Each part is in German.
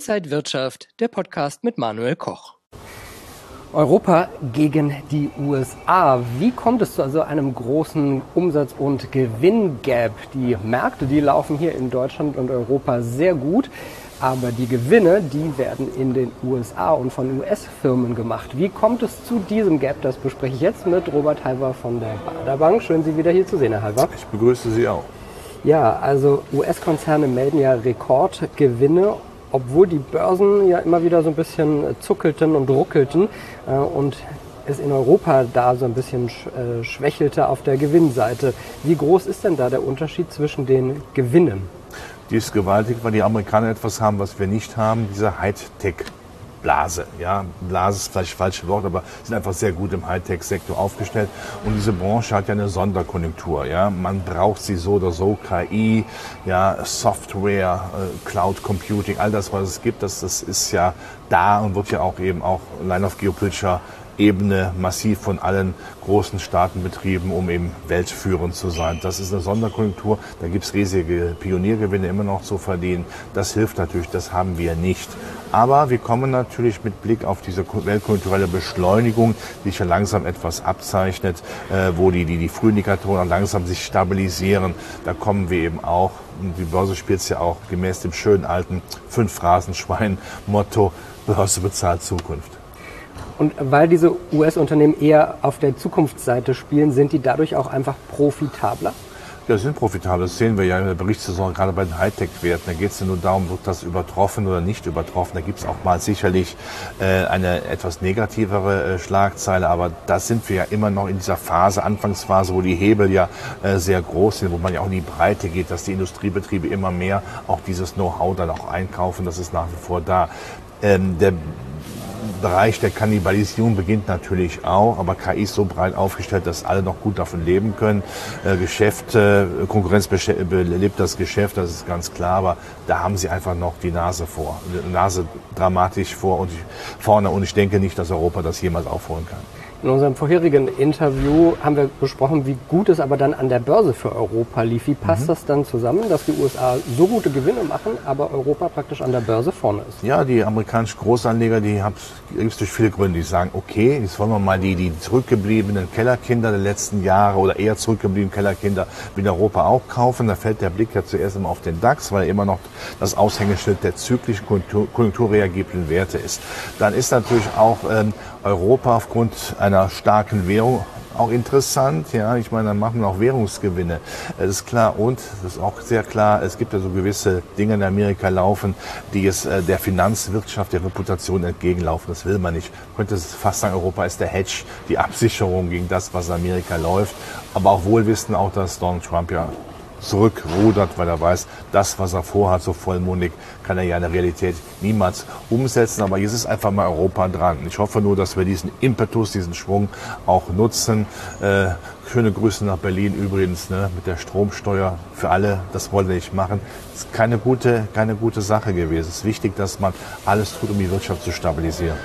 Inside Wirtschaft, der Podcast mit Manuel Koch. Europa gegen die USA. Wie kommt es zu so einem großen Umsatz- und Gewinngap? Die Märkte, die laufen hier in Deutschland und Europa sehr gut, aber die Gewinne, die werden in den USA und von US-Firmen gemacht. Wie kommt es zu diesem Gap? Das bespreche ich jetzt mit Robert Halver von der Baader Bank. Schön, Sie wieder hier zu sehen, Herr Halver. Ich begrüße Sie auch. Ja, also US-Konzerne melden ja Rekordgewinne, obwohl die Börsen ja immer wieder so ein bisschen zuckelten und ruckelten und es in Europa da so ein bisschen schwächelte auf der Gewinnseite. Wie groß ist denn da der Unterschied zwischen den Gewinnen? Die ist gewaltig, weil die Amerikaner etwas haben, was wir nicht haben, diese Hightech-Blase. Ja, Blase ist vielleicht das falsche Wort, aber sind einfach sehr gut im Hightech-Sektor aufgestellt. Und diese Branche hat ja eine Sonderkonjunktur. Ja, man braucht sie so oder so, KI, ja, Software, Cloud Computing, all das, was es gibt, das ist ja da und wird ja auch eben auch allein auf geopolitischer Ebene massiv von allen großen Staaten betrieben, um eben weltführend zu sein. Das ist eine Sonderkonjunktur, da gibt es riesige Pioniergewinne immer noch zu verdienen. Das hilft natürlich, das haben wir nicht. Aber wir kommen natürlich mit Blick auf diese weltkonjunkturelle Beschleunigung, die sich ja langsam etwas abzeichnet, wo die Frühindikatoren langsam sich stabilisieren. Da kommen wir eben auch, und die Börse spielt es ja auch gemäß dem schönen alten 5-Phrasenschwein-Motto, Börse bezahlt Zukunft. Und weil diese US-Unternehmen eher auf der Zukunftsseite spielen, sind die dadurch auch einfach profitabler? Ja, sie sind profitabel. Das sehen wir ja in der Berichtssaison, gerade bei den Hightech-Werten. Da geht es ja nur darum, wird das übertroffen oder nicht übertroffen. Da gibt es auch mal sicherlich eine etwas negativere Schlagzeile. Aber da sind wir ja immer noch in dieser Phase, Anfangsphase, wo die Hebel ja sehr groß sind, wo man ja auch in die Breite geht, dass die Industriebetriebe immer mehr auch dieses Know-how dann auch einkaufen. Das ist nach wie vor da. Der Bereich der Kannibalisierung beginnt natürlich auch, aber KI ist so breit aufgestellt, dass alle noch gut davon leben können. Konkurrenz belebt das Geschäft, das ist ganz klar, aber da haben sie einfach noch die Nase dramatisch vorne und ich denke nicht, dass Europa das jemals aufholen kann. In unserem vorherigen Interview haben wir besprochen, wie gut es aber dann an der Börse für Europa lief. Wie passt das dann zusammen, dass die USA so gute Gewinne machen, aber Europa praktisch an der Börse vorne ist? Ja, die amerikanischen Großanleger, die gibt es durch viele Gründe. Die sagen, okay, jetzt wollen wir mal die zurückgebliebenen Kellerkinder der letzten Jahre oder eher zurückgebliebenen Kellerkinder in Europa auch kaufen. Da fällt der Blick ja zuerst immer auf den DAX, weil er immer noch das Aushängeschild der zyklischen konjunkturreagiblen Werte ist. Dann ist natürlich auch Europa aufgrund einer starken Währung auch interessant, ja, ich meine, dann machen wir auch Währungsgewinne, das ist klar und, das ist auch sehr klar, es gibt ja so gewisse Dinge in Amerika laufen, die es der Finanzwirtschaft, der Reputation entgegenlaufen, das will man nicht. Man könnte fast sagen, Europa ist der Hedge, die Absicherung gegen das, was in Amerika läuft, aber auch wohlwissend auch, dass Donald Trump ja zurückrudert, weil er weiß, das, was er vorhat, so vollmundig, kann er ja in der Realität niemals umsetzen. Aber jetzt ist einfach mal Europa dran. Ich hoffe nur, dass wir diesen Impetus, diesen Schwung auch nutzen. Schöne Grüße nach Berlin übrigens, ne, mit der Stromsteuer für alle. Das wollen wir nicht machen. Das ist keine gute Sache gewesen. Es ist wichtig, dass man alles tut, um die Wirtschaft zu stabilisieren.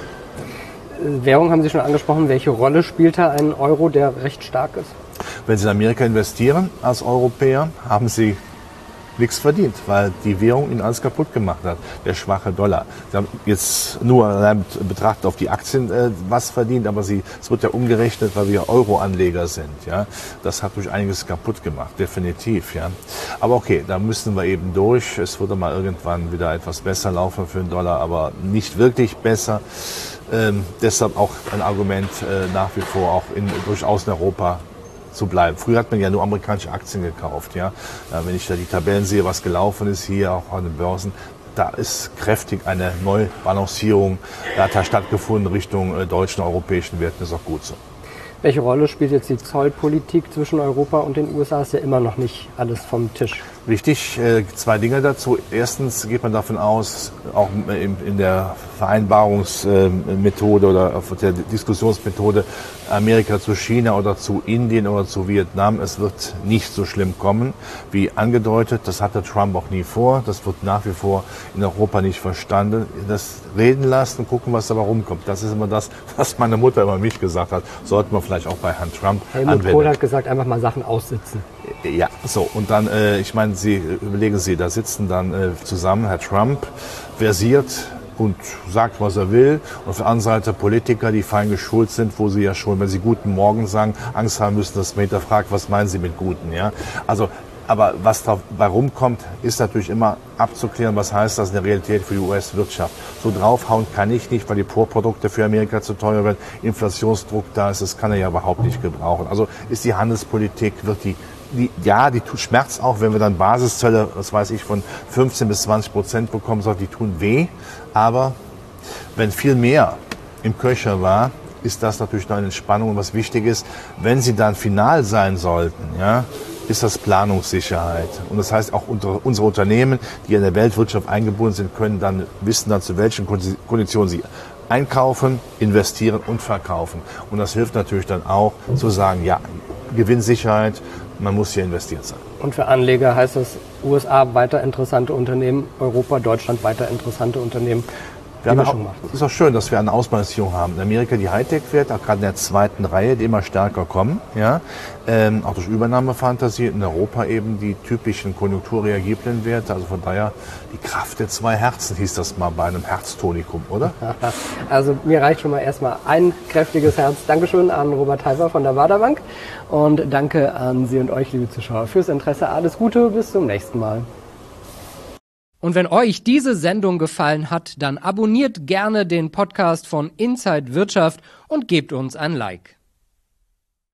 Währung haben Sie schon angesprochen. Welche Rolle spielt da ein Euro, der recht stark ist? Wenn Sie in Amerika investieren als Europäer, haben Sie nichts verdient, weil die Währung Ihnen alles kaputt gemacht hat, der schwache Dollar. Sie haben jetzt nur betrachtet auf die Aktien was verdient, aber es wird ja umgerechnet, weil wir Euro-Anleger sind. Ja, das hat durch einiges kaputt gemacht, definitiv. Ja, aber okay, da müssen wir eben durch. Es wird mal irgendwann wieder etwas besser laufen für den Dollar, aber nicht wirklich besser. Deshalb auch ein Argument nach wie vor auch durchaus in Europa zu bleiben. Früher hat man ja nur amerikanische Aktien gekauft. Ja? Wenn ich da die Tabellen sehe, was gelaufen ist hier auch an den Börsen, da ist kräftig eine Neubalancierung, da hat stattgefunden Richtung deutschen, europäischen Werten, ist auch gut so. Welche Rolle spielt jetzt die Zollpolitik zwischen Europa und den USA? Ist ja immer noch nicht alles vom Tisch. Richtig, zwei Dinge dazu. Erstens geht man davon aus, auch in der Vereinbarungsmethode oder auf der Diskussionsmethode Amerika zu China oder zu Indien oder zu Vietnam, es wird nicht so schlimm kommen wie angedeutet. Das hatte Trump auch nie vor. Das wird nach wie vor in Europa nicht verstanden. Das reden lassen und gucken, was dabei rumkommt. Das ist immer das, was meine Mutter immer mich gesagt hat. Sollten wir vielleicht auch bei Herrn Trump Helmut Kohl hat gesagt, einfach mal Sachen aussitzen. Ja, so. Und dann, ich meine, überlegen Sie, da sitzen dann zusammen Herr Trump, versiert und sagt, was er will. Und auf der anderen Seite Politiker, die fein geschult sind, wo sie ja schon, wenn sie Guten Morgen sagen, Angst haben müssen, dass man hinterfragt, was meinen Sie mit Guten, ja? Also, aber was dabei rumkommt, ist natürlich immer abzuklären, was heißt das in der Realität für die US-Wirtschaft. So draufhauen kann ich nicht, weil die Vorprodukte für Amerika zu teuer werden, Inflationsdruck da ist, das kann er ja überhaupt nicht gebrauchen. Also ist die Handelspolitik, die tut Schmerz auch, wenn wir dann Basiszölle, was weiß ich, von 15-20% bekommen, die tun weh. Aber wenn viel mehr im Köcher war, ist das natürlich noch eine Entspannung. Und was wichtig ist, wenn sie dann final sein sollten, ja, ist das Planungssicherheit. Und das heißt, auch unsere Unternehmen, die in der Weltwirtschaft eingebunden sind, wissen dann, zu welchen Konditionen sie einkaufen, investieren und verkaufen. Und das hilft natürlich dann auch zu sagen, ja, Gewinnsicherheit, man muss hier investiert sein. Und für Anleger heißt das USA weiter interessante Unternehmen, Europa, Deutschland weiter interessante Unternehmen. Es ist auch schön, dass wir eine Ausbalancierung haben. In Amerika die Hightech-Werte, auch gerade in der zweiten Reihe, die immer stärker kommen, ja, auch durch Übernahmefantasie. In Europa eben die typischen konjunkturreagiblen Werte. Also von daher die Kraft der zwei Herzen, hieß das mal bei einem Herztonikum, oder? Also mir reicht schon mal erstmal ein kräftiges Herz. Dankeschön an Robert Halver von der Baader Bank und danke an Sie und euch, liebe Zuschauer, fürs Interesse. Alles Gute, bis zum nächsten Mal. Und wenn euch diese Sendung gefallen hat, dann abonniert gerne den Podcast von Inside Wirtschaft und gebt uns ein Like.